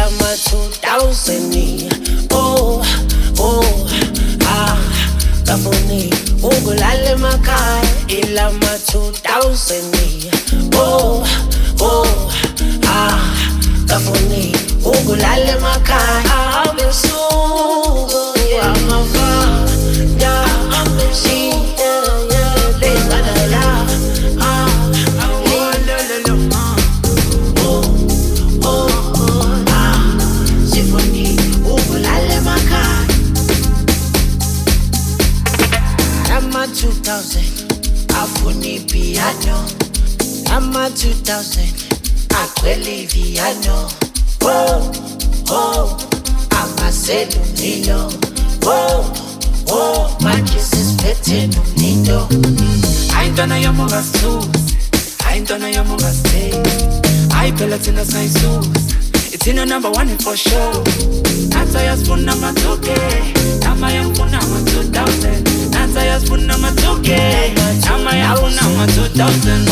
ilama 2000. Oh, kafuni ukulala emakhaya ilama 2000. Oh, kafuni ukulala emakhaya abesuku amavanda ameshiya lezadala sifuni ukulala emakhaya ama 2000 afuni piano ama 2000 akweli piano. Amaselunilo. Manje sisiphethe nomnindo. Ayintwana yamuvasus, ayintwana yamuvastay. Ayiphela thina sayisus, ithina number 1 for sure. Nathi ayasifuna ama-2K, nama yangifuna ama-2000. Nathi ayasifuna ama-2K, nama yangifuna ama-2000.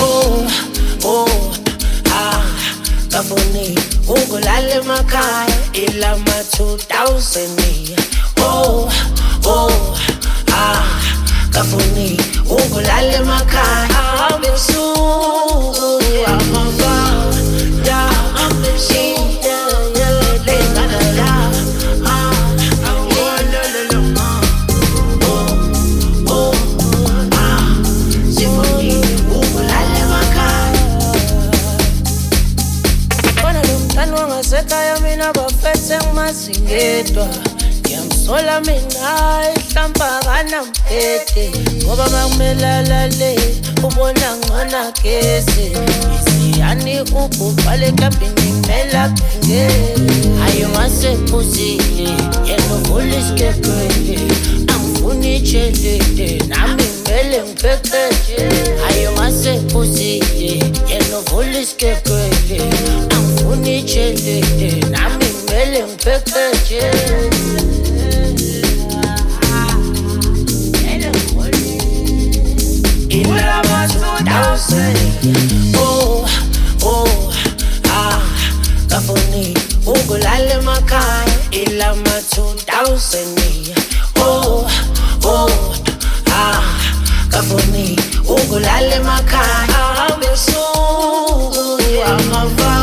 Kafuni ukulala emakhaya ilama 2000. Kafuni ukulala emakhaya abesuku amavanda ameshiya lezadala sifuni ukulala emakhaya. Sekhaya mina bafethe ngimazingedwa ngiyamsola mina ihlamba kanamphethe ngoba makumelala le ubona ngona kese isiyani ububhale kabini mela benge ayo ngasephuzile yena uvulisikepele angifuni chelele nami ngimele ngiphekeje ayo ngasephuzile yena uvulisikepele unichelele nami ngimele ngiphekeje ilama 2000. Kafuni ukulala emakhaya ilama 2000. Kafuni ukulala emakhaya abesuku amavanda